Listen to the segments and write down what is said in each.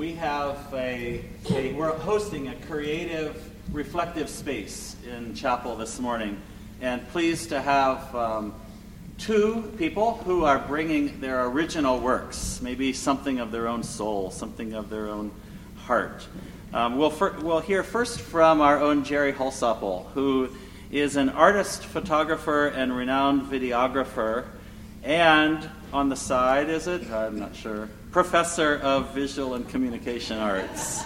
We're hosting a creative, reflective space in chapel this morning, and pleased to have two people who are bringing their original works, maybe something of their own soul, something of their own heart. We'll hear first from our own Jerry Holsopple, who is an artist, photographer, and renowned videographer, and on the side, is it? I'm not sure. Professor of Visual and Communication Arts.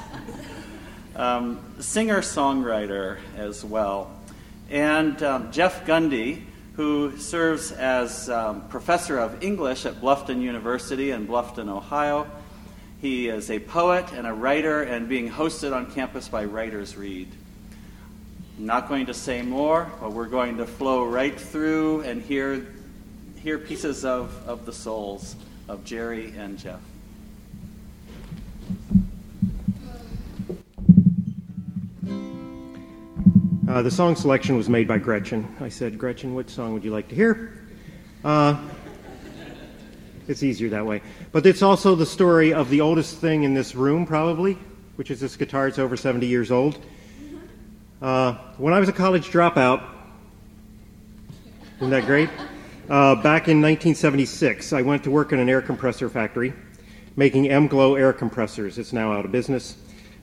Singer-songwriter as well. And Jeff Gundy, who serves as professor of English at Bluffton University in Bluffton, Ohio. He is a poet and a writer and being hosted on campus by Writers Read. I'm not going to say more, but we're going to flow right through and hear pieces of the souls of Jerry and Jeff. The song selection was made by Gretchen. I said, Gretchen, what song would you like to hear? It's easier that way. But it's also the story of the oldest thing in this room, probably, which is this guitar. It's over 70 years old. When I was a college dropout, isn't that great? Back in 1976, I went to work in an air compressor factory making M-Glow air compressors. It's now out of business.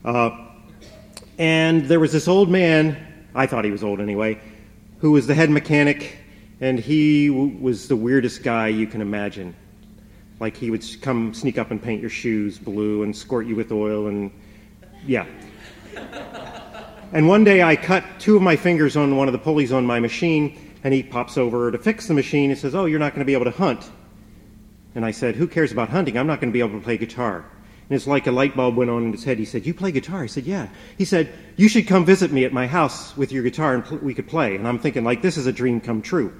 And there was this old man, I thought he was old anyway, who was the head mechanic, and he was the weirdest guy you can imagine. Like he would come sneak up and paint your shoes blue and squirt you with oil and, yeah. And one day I cut two of my fingers on one of the pulleys on my machine, and he pops over to fix the machine and says, oh, you're not going to be able to hunt. And I said, who cares about hunting? I'm not going to be able to play guitar. And it's like a light bulb went on in his head. He said, you play guitar? I said, yeah. He said, you should come visit me at my house with your guitar and we could play. And I'm thinking, like, this is a dream come true.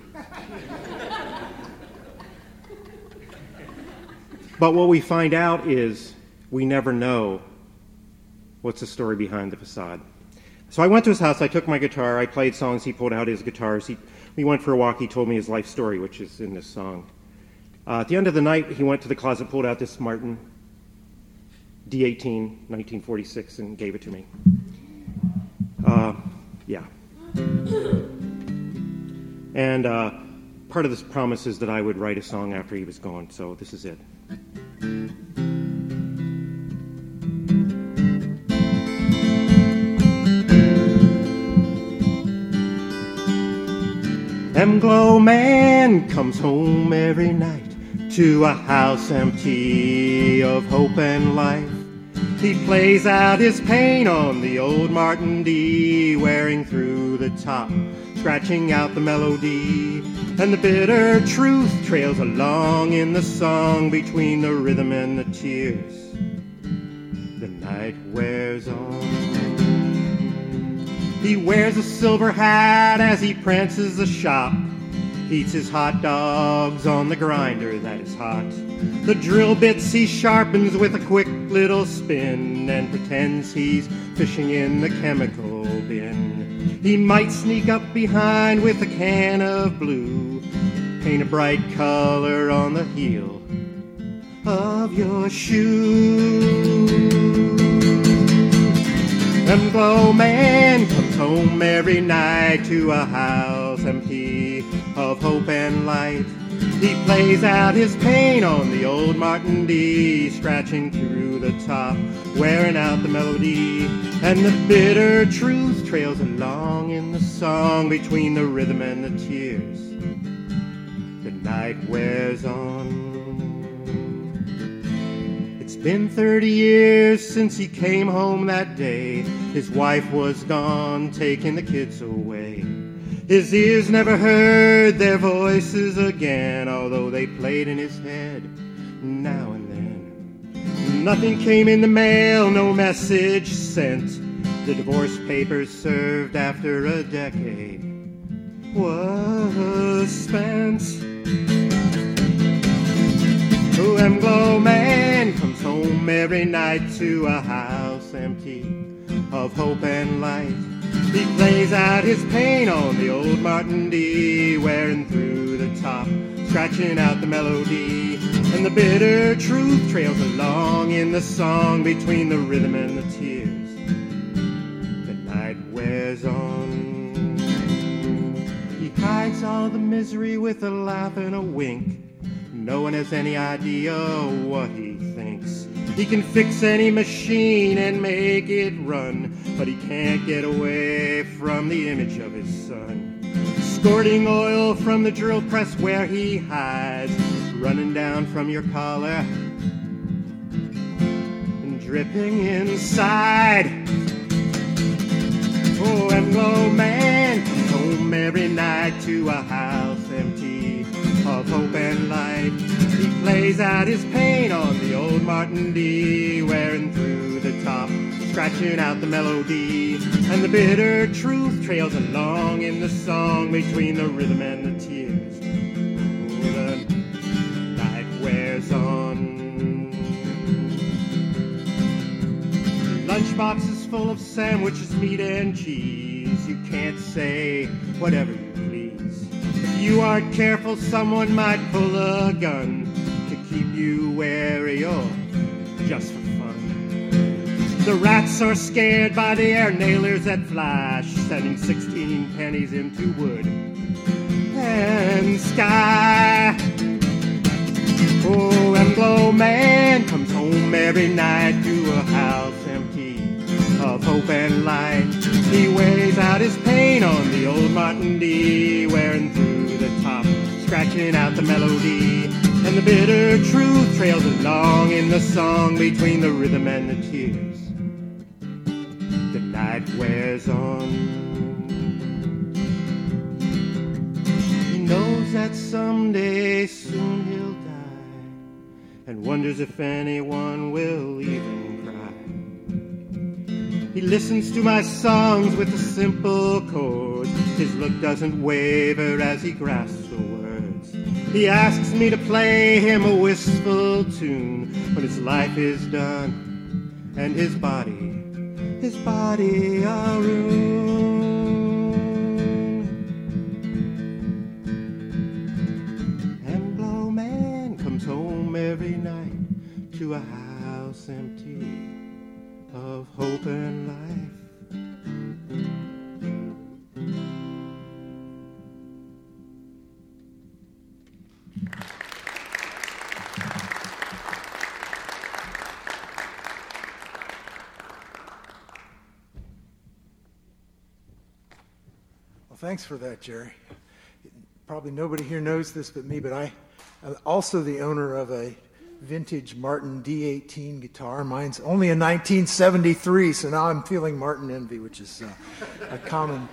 But what we find out is we never know what's the story behind the facade. So I went to his house, I took my guitar, I played songs, he pulled out his guitars. We went for a walk, he told me his life story, which is in this song. At the end of the night, he went to the closet, pulled out this Martin D18, 1946, and gave it to me. Yeah. And part of this promise is that I would write a song after he was gone, so this is it. M-Glow man comes home every night to a house empty of hope and life. He plays out his pain on the old Martin D, wearing through the top, scratching out the melody. And the bitter truth trails along in the song between the rhythm and the tears. The night wears on. He wears a silver hat as he prances the shop, eats his hot dogs on the grinder that is hot. The drill bits he sharpens with a quick little spin and pretends he's fishing in the chemical bin. He might sneak up behind with a can of blue, paint a bright color on the heel of your shoe. M-Glow man comes home every night to a house empty of hope and light. He plays out his pain on the old Martin D, scratching through the top, wearing out the melody. And the bitter truth trails along in the song between the rhythm and the tears. The night wears on. It's been 30 years since he came home that day. His wife was gone, taking the kids away. His ears never heard their voices again, although they played in his head now and then. Nothing came in the mail, no message sent. The divorce papers served after a decade was spent. Oh, M-Glow man comes home every night to a house empty of hope and light. He plays out his pain on the old Martin D, wearing through the top, scratching out the melody. And the bitter truth trails along in the song between the rhythm and the tears. The night wears on. He hides all the misery with a laugh and a wink. No one has any idea what he thinks. He can fix any machine and make it run, but he can't get away from the image of his son. Squirting oil from the drill press where he hides, running down from your collar and dripping inside. Oh, Emglo man comes home every night to a house empty of hope and light. He plays out his pain on the old Martin D, wearing through the top, scratching out the melody. And the bitter truth trails along in the song between the rhythm and the tears. Oh, the night wears on. Lunchboxes full of sandwiches, meat and cheese. You can't say whatever you please. If you aren't careful, someone might pull a gun to keep you wary or just for fun. The rats are scared by the air nailers that flash, sending 16 pennies into wood and sky. Oh, Emglo man comes home every night to a house empty of hope and light. He weighs out his pain on the old Martin D, wearing through the top, scratching out the melody. And the bitter truth trails along in the song between the rhythm and the tears. The night wears on. He knows that someday soon he'll die, and wonders if anyone will even cry. He listens to my songs with the simple chords. His look doesn't waver as he grasps the words. He asks me to play him a wistful tune when his life is done and his body a ruin. Emglo man comes home every night to a house empty of hope and life. Well, thanks for that, Jerry. Probably nobody here knows this but me, but I'm also the owner of a vintage Martin D18 guitar. Mine's only a 1973, so now I'm feeling Martin envy, which is a common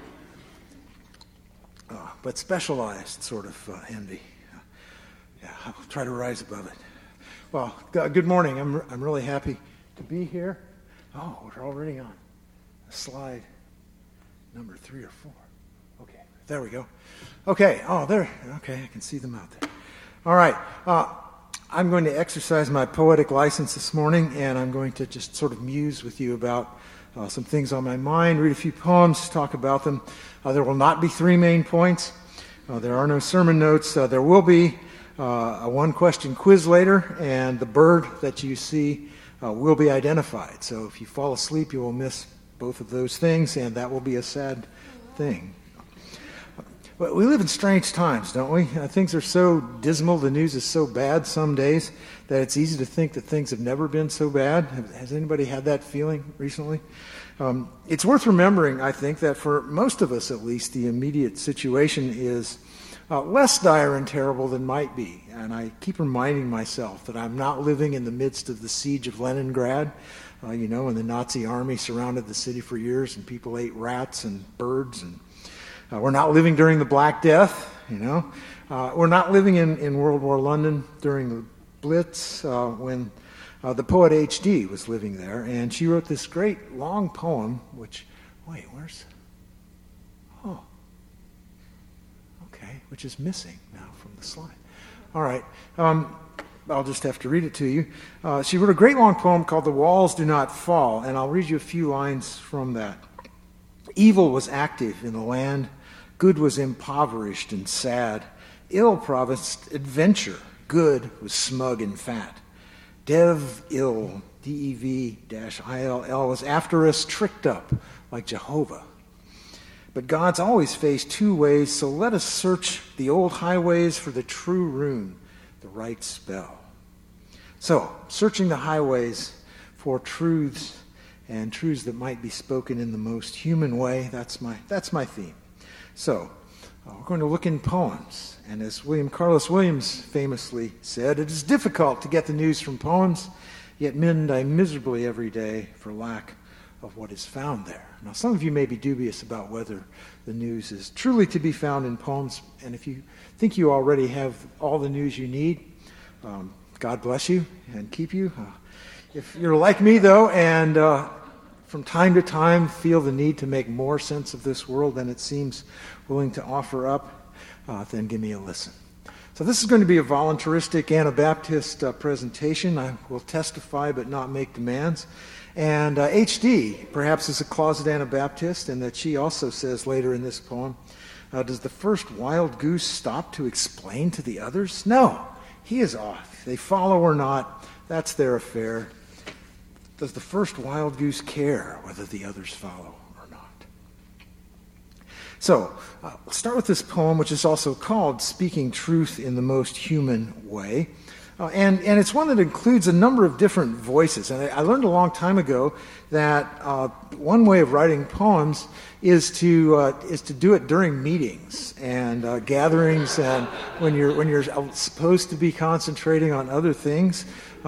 but specialized sort of envy. Yeah, I'll try to rise above it. Well, good morning. I'm really happy to be here. Oh, we're already on slide number 3 or 4. Okay, there we go. Okay, there. Okay, I can see them out there. All right. I'm going to exercise my poetic license this morning, and I'm going to just sort of muse with you about some things on my mind, read a few poems, talk about them. There will not be 3 main points. There are no sermon notes. There will be a one-question quiz later, and the bird that you see will be identified. So if you fall asleep, you will miss both of those things, and that will be a sad thing. But we live in strange times, don't we? Things are so dismal, the news is so bad some days that it's easy to think that things have never been so bad. Has anybody had that feeling recently? It's worth remembering, I think, that for most of us at least, the immediate situation is less dire and terrible than might be. And I keep reminding myself that I'm not living in the midst of the siege of Leningrad, when the Nazi army surrounded the city for years and people ate rats and birds, and we're not living during the Black Death, We're not living in World War London during the Blitz when the poet H.D. was living there, and she wrote this great long poem, which is missing now from the slide. All right, I'll just have to read it to you. She wrote a great long poem called "The Walls Do Not Fall," and I'll read you a few lines from that. Evil was active in the land, good was impoverished and sad. Ill promised adventure, good was smug and fat. Dev-il, D-E-V-I-L-L, was after us, tricked up like Jehovah. But God's always faced two ways, so let us search the old highways for the true rune, the right spell. So, searching the highways for truths and truths that might be spoken in the most human way, that's my theme. So, we're going to look in poems. And as William Carlos Williams famously said, it is difficult to get the news from poems, yet men die miserably every day for lack of what is found there. Now, some of you may be dubious about whether the news is truly to be found in poems, and if you think you already have all the news you need, God bless you and keep you. If you're like me, though, and from time to time feel the need to make more sense of this world than it seems willing to offer up, then give me a listen. So this is going to be a voluntaristic Anabaptist presentation. I will testify but not make demands. And H.D. perhaps is a closet Anabaptist, and that she also says later in this poem, does the first wild goose stop to explain to the others? No, he is off. They follow or not, that's their affair. Does the first wild goose care whether the others follow or not? So, let's start with this poem, which is also called Speaking Truth in the Most Human Way. And it's one that includes a number of different voices. And I learned a long time ago that one way of writing poems is to do it during meetings and gatherings, and when you're supposed to be concentrating on other things.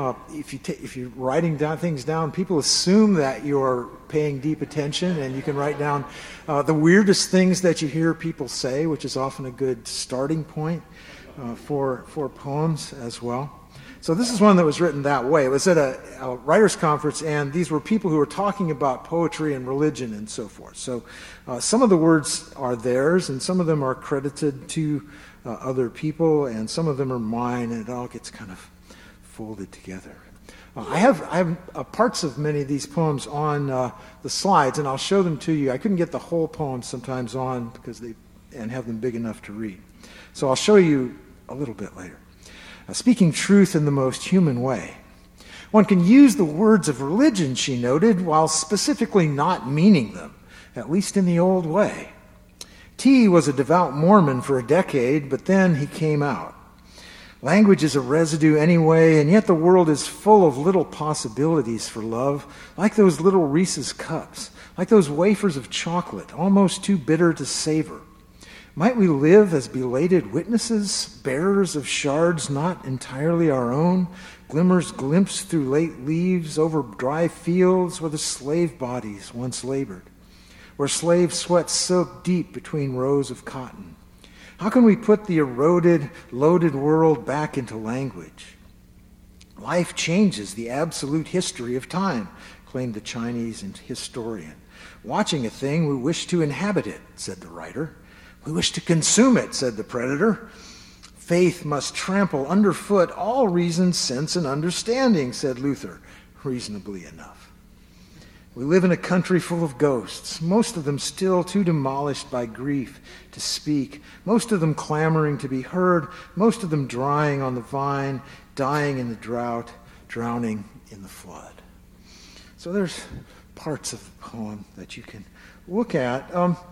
If you're writing things down, people assume that you're paying deep attention, and you can write down the weirdest things that you hear people say, which is often a good starting point for poems as well. So this is one that was written that way. It was at a writers' conference, and these were people who were talking about poetry and religion and so forth. So some of the words are theirs, and some of them are credited to other people, and some of them are mine, and it all gets kind of folded together. I have parts of many of these poems on the slides, and I'll show them to you. I couldn't get the whole poem sometimes on and have them big enough to read. So I'll show you a little bit later. Speaking truth in the most human way. One can use the words of religion, she noted, while specifically not meaning them, at least in the old way. T was a devout Mormon for a decade, but then he came out. Language is a residue anyway, and yet the world is full of little possibilities for love, like those little Reese's cups, like those wafers of chocolate, almost too bitter to savor. Might we live as belated witnesses, bearers of shards not entirely our own, glimmers glimpsed through late leaves over dry fields where the slave bodies once labored, where slave sweat soaked deep between rows of cotton? How can we put the eroded, loaded world back into language? Life changes the absolute history of time, claimed the Chinese historian. Watching a thing, we wish to inhabit it, said the writer. We wish to consume it, said the predator. Faith must trample underfoot all reason, sense, and understanding, said Luther, reasonably enough. We live in a country full of ghosts, most of them still too demolished by grief to speak, most of them clamoring to be heard, most of them drying on the vine, dying in the drought, drowning in the flood. So there's parts of the poem that you can look at.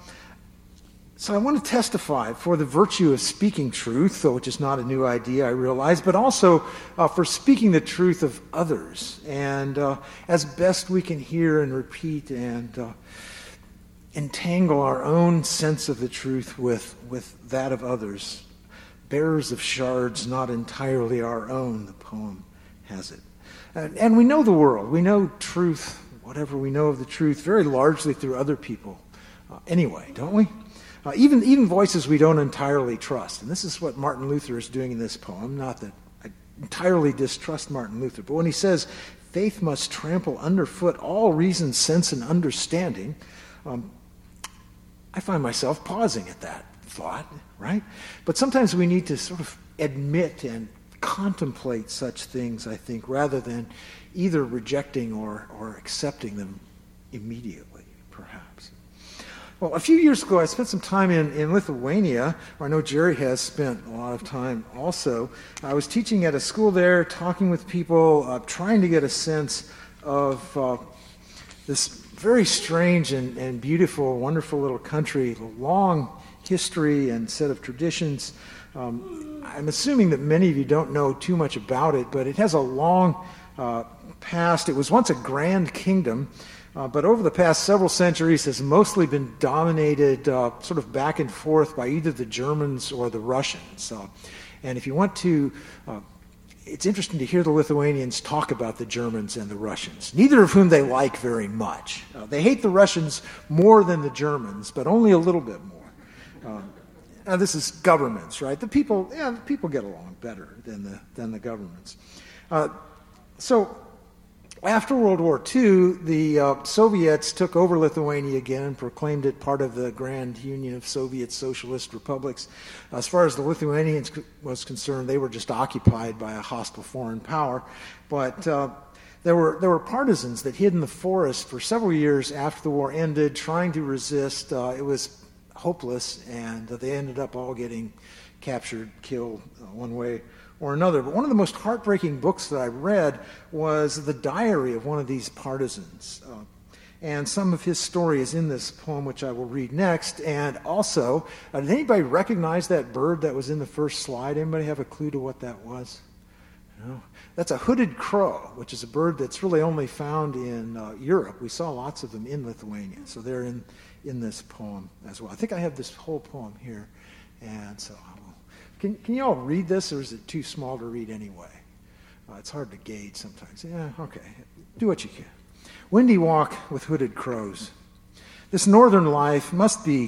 So I want to testify for the virtue of speaking truth, which is not a new idea, I realize, but also for speaking the truth of others, and as best we can hear and repeat and entangle our own sense of the truth with that of others. Bearers of shards not entirely our own, the poem has it. And we know the world. We know truth, whatever we know of the truth, very largely through other people anyway, don't we? Even voices we don't entirely trust. And this is what Martin Luther is doing in this poem. Not that I entirely distrust Martin Luther, but when he says, faith must trample underfoot all reason, sense, and understanding, I find myself pausing at that thought, right? But sometimes we need to sort of admit and contemplate such things, I think, rather than either rejecting or accepting them immediately, perhaps. Well, a few years ago, I spent some time in Lithuania, where I know Jerry has spent a lot of time also. I was teaching at a school there, talking with people, trying to get a sense of this very strange and beautiful, wonderful little country, long history and set of traditions. I'm assuming that many of you don't know too much about it, but it has a long past. It was once a grand kingdom. But over the past several centuries has mostly been dominated sort of back and forth by either the Germans or the Russians. And if you want to, it's interesting to hear the Lithuanians talk about the Germans and the Russians, neither of whom they like very much. They hate the Russians more than the Germans, but only a little bit more. Now this is governments, right? The people get along better than the governments. So after World War II, the Soviets took over Lithuania again and proclaimed it part of the Grand Union of Soviet Socialist Republics. As far as the Lithuanians was concerned, they were just occupied by a hostile foreign power. But there were partisans that hid in the forest for several years after the war ended, trying to resist. It was hopeless, and they ended up all getting captured, killed one way or another. But one of the most heartbreaking books that I read was the diary of one of these partisans. And some of his story is in this poem, which I will read next. And also, did anybody recognize that bird that was in the first slide? Anybody have a clue to what that was? No? That's a hooded crow, which is a bird that's really only found in Europe. We saw lots of them in Lithuania. So they're in this poem as well. I think I have this whole poem here. And so Can you all read this, or is it too small to read anyway? It's hard to gauge sometimes. Yeah, okay. Do what you can. Windy walk with hooded crows. This northern life must be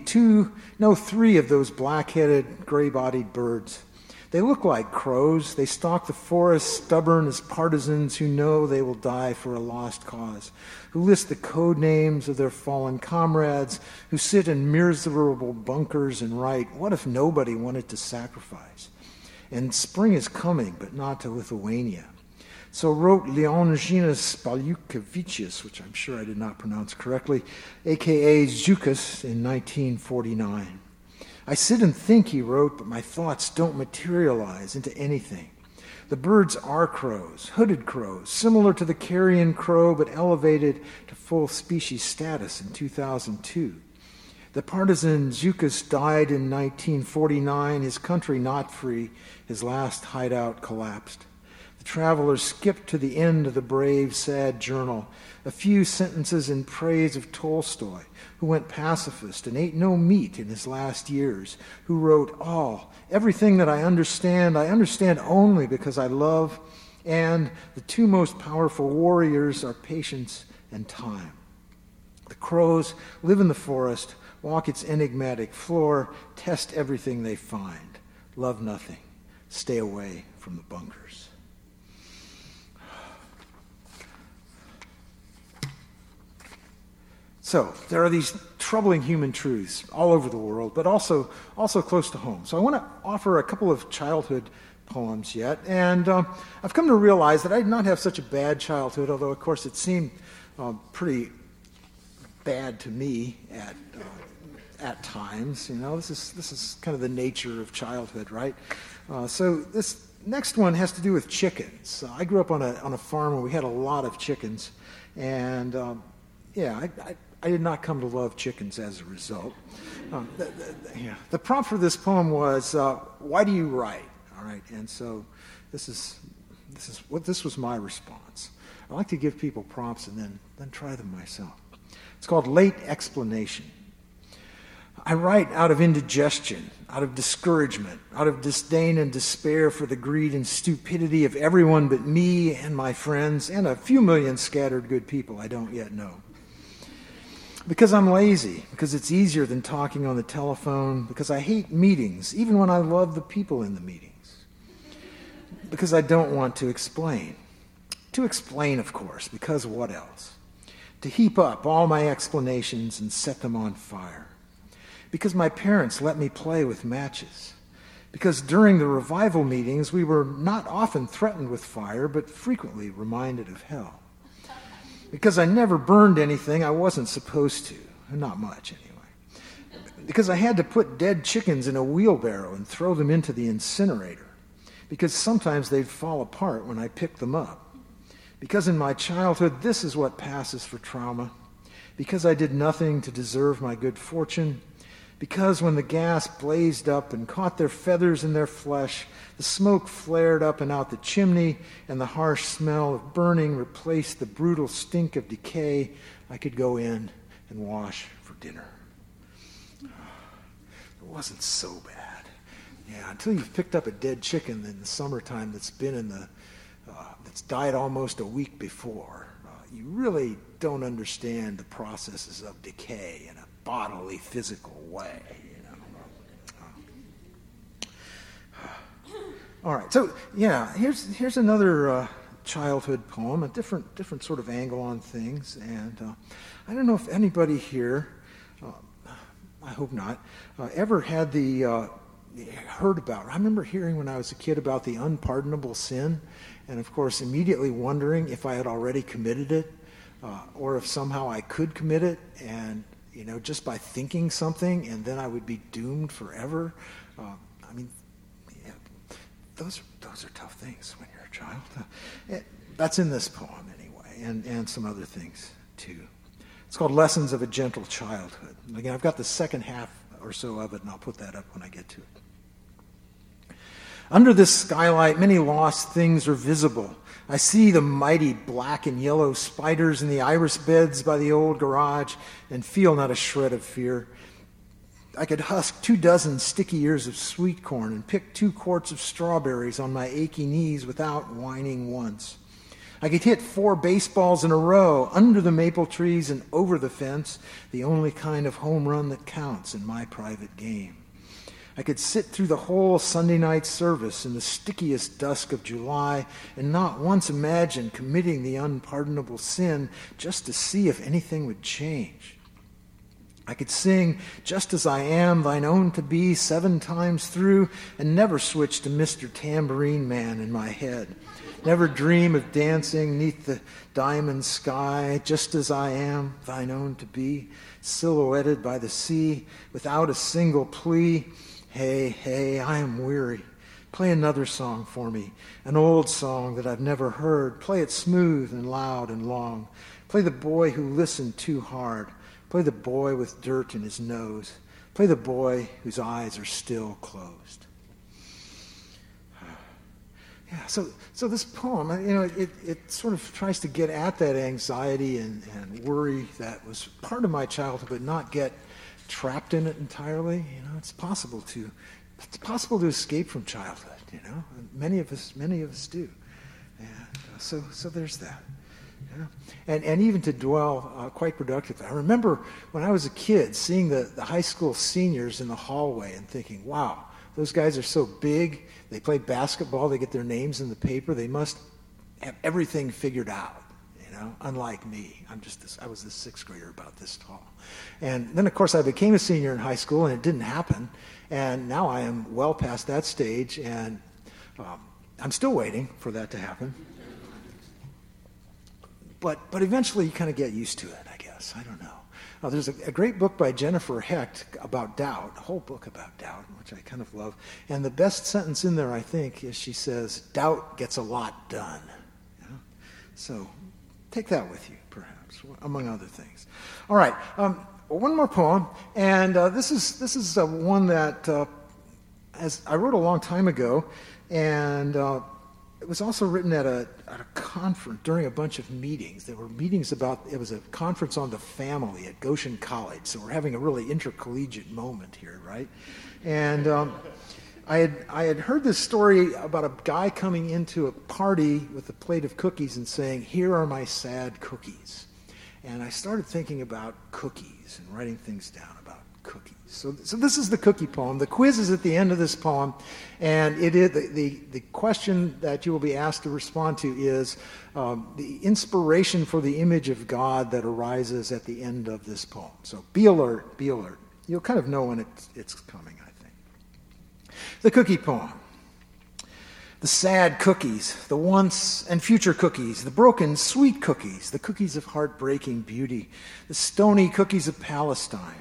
three of those black-headed, gray-bodied birds. They look like crows. They stalk the forest, stubborn as partisans who know they will die for a lost cause, who list the code names of their fallen comrades, who sit in miserable bunkers and write, what if nobody wanted to sacrifice? And spring is coming, but not to Lithuania. So wrote Leonidas Paliukevicius, which I'm sure I did not pronounce correctly, a.k.a. Zhukas, in 1949. I sit and think, he wrote, but my thoughts don't materialize into anything. The birds are crows, hooded crows, similar to the carrion crow, but elevated to full species status in 2002. The partisan Zhukas died in 1949, his country not free, his last hideout collapsed. The traveler skipped to the end of the brave, sad journal, a few sentences in praise of Tolstoy, who went pacifist and ate no meat in his last years, who wrote, everything that I understand only because I love, and the two most powerful warriors are patience and time. The crows live in the forest, walk its enigmatic floor, test everything they find, love nothing, stay away from the bunkers. So there are these troubling human truths all over the world, but also close to home. So I want to offer a couple of childhood poems yet. And I've come to realize that I did not have such a bad childhood, although, of course, it seemed pretty bad to me at times. You know, this is kind of the nature of childhood, right? So this next one has to do with chickens. I grew up on a farm where we had a lot of chickens, and I did not come to love chickens as a result. The prompt for this poem was, why do you write? All right, and so this was my response. I like to give people prompts and then try them myself. It's called Late Explanation. I write out of indigestion, out of discouragement, out of disdain and despair for the greed and stupidity of everyone but me and my friends and a few million scattered good people I don't yet know. Because I'm lazy, because it's easier than talking on the telephone, because I hate meetings, even when I love the people in the meetings. Because I don't want to explain. To explain, of course, because what else? To heap up all my explanations and set them on fire. Because my parents let me play with matches. Because during the revival meetings, we were not often threatened with fire, but frequently reminded of hell. Because I never burned anything I wasn't supposed to. Not much, anyway. Because I had to put dead chickens in a wheelbarrow and throw them into the incinerator. Because sometimes they'd fall apart when I picked them up. Because in my childhood, this is what passes for trauma. Because I did nothing to deserve my good fortune. Because when the gas blazed up and caught their feathers in their flesh, the smoke flared up and out the chimney, and the harsh smell of burning replaced the brutal stink of decay, I could go in and wash for dinner. It wasn't so bad. Yeah, until you've picked up a dead chicken in the summertime that's been in the, that's died almost a week before, you really don't understand the processes of decay in a bodily, physical way. All right, so yeah, here's another childhood poem, a different sort of angle on things, and I don't know if anybody here, I hope not, ever had heard about. I remember hearing when I was a kid about the unpardonable sin, and of course immediately wondering if I had already committed it, or if somehow I could commit it, and just by thinking something, and then I would be doomed forever. Those are tough things when you're a child. That's in this poem anyway, and some other things too. It's called Lessons of a Gentle Childhood. Again, I've got the second half or so of it, and I'll put that up when I get to it. Under this skylight, many lost things are visible. I see the mighty black and yellow spiders in the iris beds by the old garage and feel not a shred of fear. I could husk 24 sticky ears of sweet corn and pick 2 quarts of strawberries on my achy knees without whining once. I could hit 4 baseballs in a row under the maple trees and over the fence, the only kind of home run that counts in my private game. I could sit through the whole Sunday night service in the stickiest dusk of July and not once imagine committing the unpardonable sin just to see if anything would change. I could sing Just As I Am, Thine Own to Be 7 times through and never switch to Mr. Tambourine Man in my head. Never dream of dancing 'neath the diamond sky, just as I am, thine own to be, silhouetted by the sea, without a single plea. Hey, hey, I am weary. Play another song for me, an old song that I've never heard. Play it smooth and loud and long. Play the boy who listened too hard. Play the boy with dirt in his nose. Play the boy whose eyes are still closed. Yeah, so this poem, it sort of tries to get at that anxiety and worry that was part of my childhood, but not get trapped in it entirely. It's possible to escape from childhood. And many of us do. And so there's that. Yeah. And even to dwell quite productively. I remember when I was a kid seeing the high school seniors in the hallway and thinking, wow, those guys are so big. They play basketball. They get their names in the paper. They must have everything figured out, unlike me. I was this 6th grader about this tall. And then, of course, I became a senior in high school, and it didn't happen. And now I am well past that stage, and I'm still waiting for that to happen. But eventually you kind of get used to it, I guess. I don't know. There's a great book by Jennifer Hecht about doubt, a whole book about doubt, which I kind of love. And the best sentence in there, I think, is she says, doubt gets a lot done. So take that with you, perhaps, among other things. All right, one more poem. And this is one that I wrote a long time ago. And it was also written at a conference during a bunch of meetings. There were meetings it was a conference on the family at Goshen College. So we're having a really intercollegiate moment here, right? And I had heard this story about a guy coming into a party with a plate of cookies and saying, "Here are my sad cookies." And I started thinking about cookies and writing things down about cookies. So this is the cookie poem. The quiz is at the end of this poem, and it is the question that you will be asked to respond to is the inspiration for the image of God that arises at the end of this poem. So be alert, be alert. You'll kind of know when it's coming, I think. The cookie poem. The sad cookies, the once and future cookies, the broken sweet cookies, the cookies of heartbreaking beauty, the stony cookies of Palestine,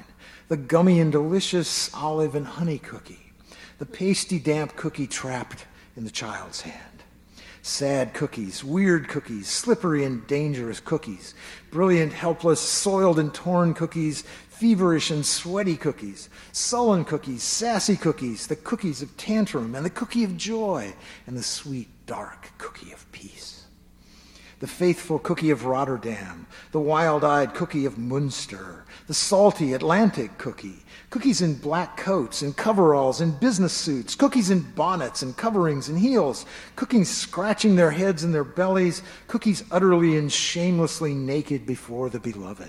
the gummy and delicious olive and honey cookie, the pasty damp cookie trapped in the child's hand. Sad cookies, weird cookies, slippery and dangerous cookies, brilliant, helpless, soiled and torn cookies, feverish and sweaty cookies, sullen cookies, sassy cookies, the cookies of tantrum and the cookie of joy, and the sweet, dark cookie of peace. The faithful cookie of Rotterdam, the wild-eyed cookie of Munster, the salty Atlantic cookie, cookies in black coats and coveralls and business suits, cookies in bonnets and coverings and heels, cookies scratching their heads and their bellies, cookies utterly and shamelessly naked before the beloved.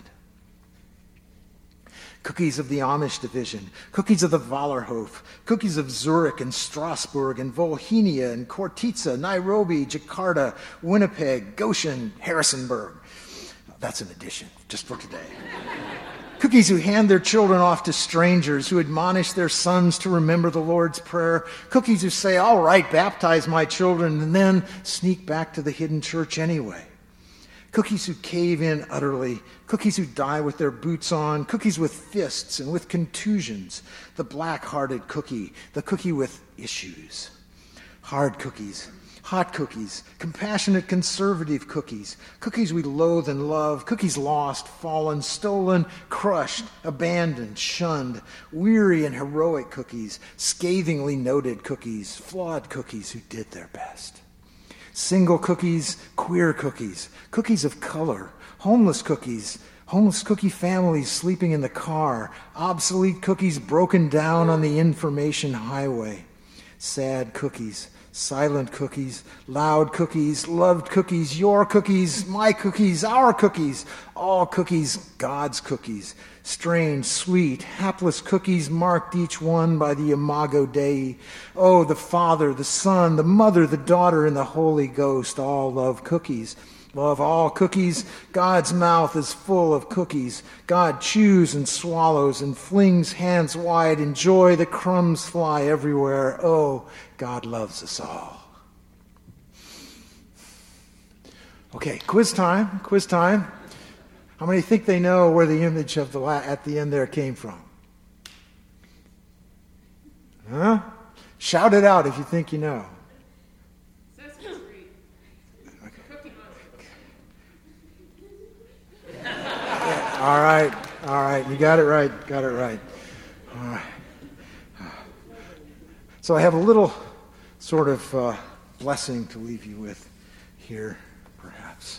Cookies of the Amish division, cookies of the Wallerhof, cookies of Zurich and Strasbourg and Volhynia and Kortitsa, Nairobi, Jakarta, Winnipeg, Goshen, Harrisonburg. That's an addition, just for today. Cookies who hand their children off to strangers, who admonish their sons to remember the Lord's Prayer. Cookies who say, all right, baptize my children, and then sneak back to the hidden church anyway. Cookies who cave in utterly. Cookies who die with their boots on. Cookies with fists and with contusions. The black-hearted cookie, the cookie with issues. Hard cookies. Hot cookies, compassionate conservative cookies, cookies we loathe and love, cookies lost, fallen, stolen, crushed, abandoned, shunned, weary and heroic cookies, scathingly noted cookies, flawed cookies who did their best. Single cookies, queer cookies, cookies of color, homeless cookies, homeless cookie families sleeping in the car, obsolete cookies broken down on the information highway, sad cookies, silent cookies, loud cookies, loved cookies, your cookies, my cookies, our cookies, all cookies, God's cookies, strange, sweet, hapless cookies marked each one by the Imago Dei. Oh, the Father, the Son, the Mother, the Daughter, and the Holy Ghost all love cookies. Love all cookies. God's mouth is full of cookies. God chews and swallows and flings hands wide in joy. The crumbs fly everywhere. Oh, God loves us all. Okay, quiz time. Quiz time. How many think they know where the image of at the end there came from? Huh? Shout it out if you think you know. All right, you got it right, All right. So I have a little sort of blessing to leave you with here, perhaps.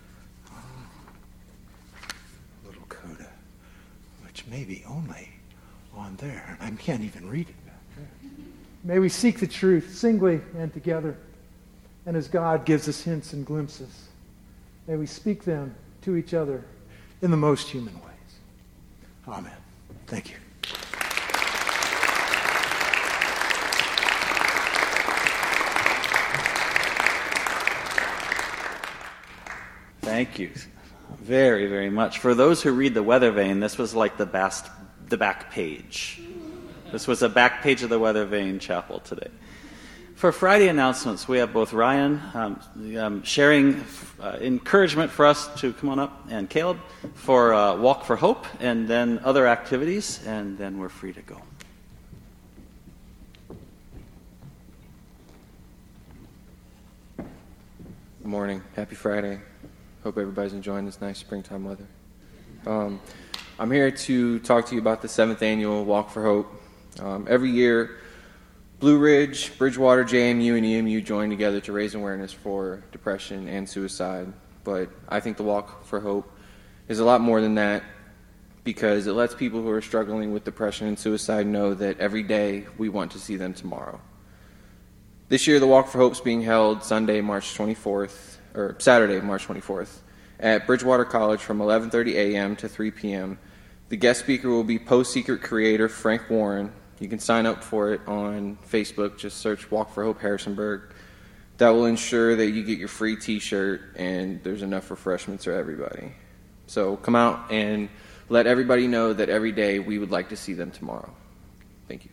A little coda, which may be only on there, and I can't even read it back there. May we seek the truth singly and together, and as God gives us hints and glimpses, may we speak them to each other in the most human ways. Amen. Thank you. Thank you very, very much. For those who read the Weather Vane, this was like the back page. This was a back page of the Weather Vane Chapel today. For Friday announcements, we have both Ryan sharing encouragement for us to come on up, and Caleb for Walk for Hope, and then other activities, and then we're free to go. Good morning. Happy Friday. Hope everybody's enjoying this nice springtime weather. I'm here to talk to you about the 7th annual Walk for Hope. Every year, Blue Ridge, Bridgewater, JMU, and EMU join together to raise awareness for depression and suicide. But I think the Walk for Hope is a lot more than that, because it lets people who are struggling with depression and suicide know that every day we want to see them tomorrow. This year, the Walk for Hope is being held Saturday, March 24th, at Bridgewater College from 11:30 a.m. to 3 p.m. The guest speaker will be Post-Secret creator Frank Warren. You can sign up for it on Facebook. Just search Walk for Hope Harrisonburg. That will ensure that you get your free t-shirt and there's enough refreshments for everybody. So come out and let everybody know that every day we would like to see them tomorrow. Thank you.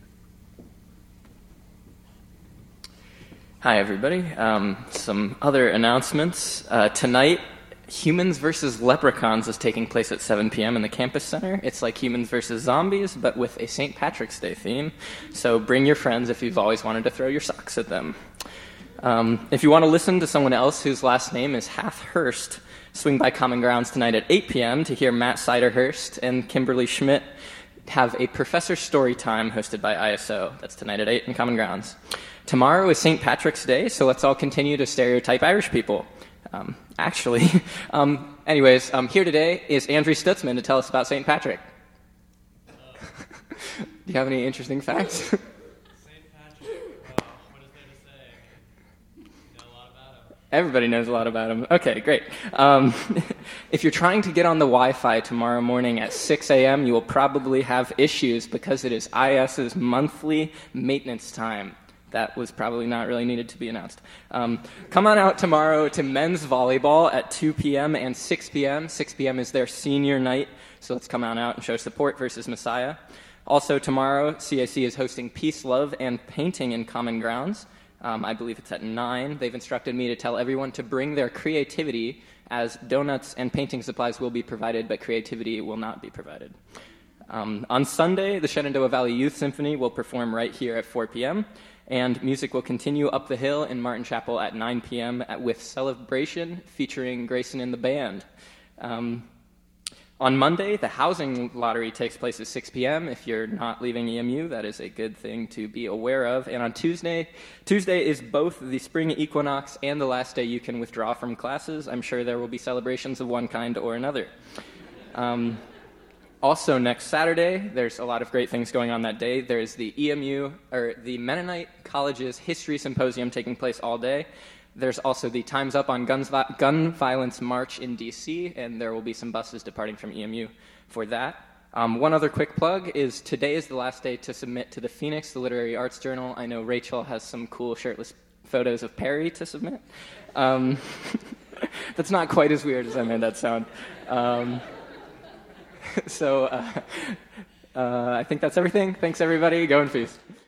Hi, everybody. Some other announcements. Tonight Humans versus Leprechauns is taking place at 7 p.m. in the campus center. It's like Humans versus Zombies, but with a St. Patrick's Day theme. So bring your friends if you've always wanted to throw your socks at them. If you want to listen to someone else whose last name is Hathhurst, swing by Common Grounds tonight at 8 p.m. to hear Matt Siderhurst and Kimberly Schmidt have a Professor Story Time hosted by ISO. That's tonight at 8 in Common Grounds. Tomorrow is St. Patrick's Day, so let's all continue to stereotype Irish people. Anyways, here today is Andrew Stutzman to tell us about St. Patrick. Do you have any interesting facts? St. Patrick, what is there to say? You know a lot about him. Everybody knows a lot about him. Okay, great. If you're trying to get on the Wi-Fi tomorrow morning at 6 a.m., you will probably have issues because it is IS's monthly maintenance time. That was probably not really needed to be announced. Come on out tomorrow to men's volleyball at 2 p.m. and 6 p.m. 6 p.m. is their senior night, so let's come on out and show support versus Messiah. Also tomorrow, CAC is hosting Peace, Love, and Painting in Common Grounds. I believe it's at 9. They've instructed me to tell everyone to bring their creativity, as donuts and painting supplies will be provided, but creativity will not be provided. On Sunday, the Shenandoah Valley Youth Symphony will perform right here at 4 p.m., and music will continue up the hill in Martin Chapel at 9 p.m. with Celebration featuring Grayson and the band. On Monday, the housing lottery takes place at 6 p.m. If you're not leaving EMU, that is a good thing to be aware of. And on Tuesday is both the spring equinox and the last day you can withdraw from classes. I'm sure there will be celebrations of one kind or another. Also, next Saturday, there's a lot of great things going on that day. There's the the Mennonite College's History Symposium taking place all day. There's also the Time's Up on Gun Violence March in D.C., and there will be some buses departing from EMU for that. One other quick plug is today is the last day to submit to the Phoenix, the Literary Arts Journal. I know Rachel has some cool shirtless photos of Perry to submit. That's not quite as weird as I made that sound. So I think that's everything. Thanks, everybody. Go in peace.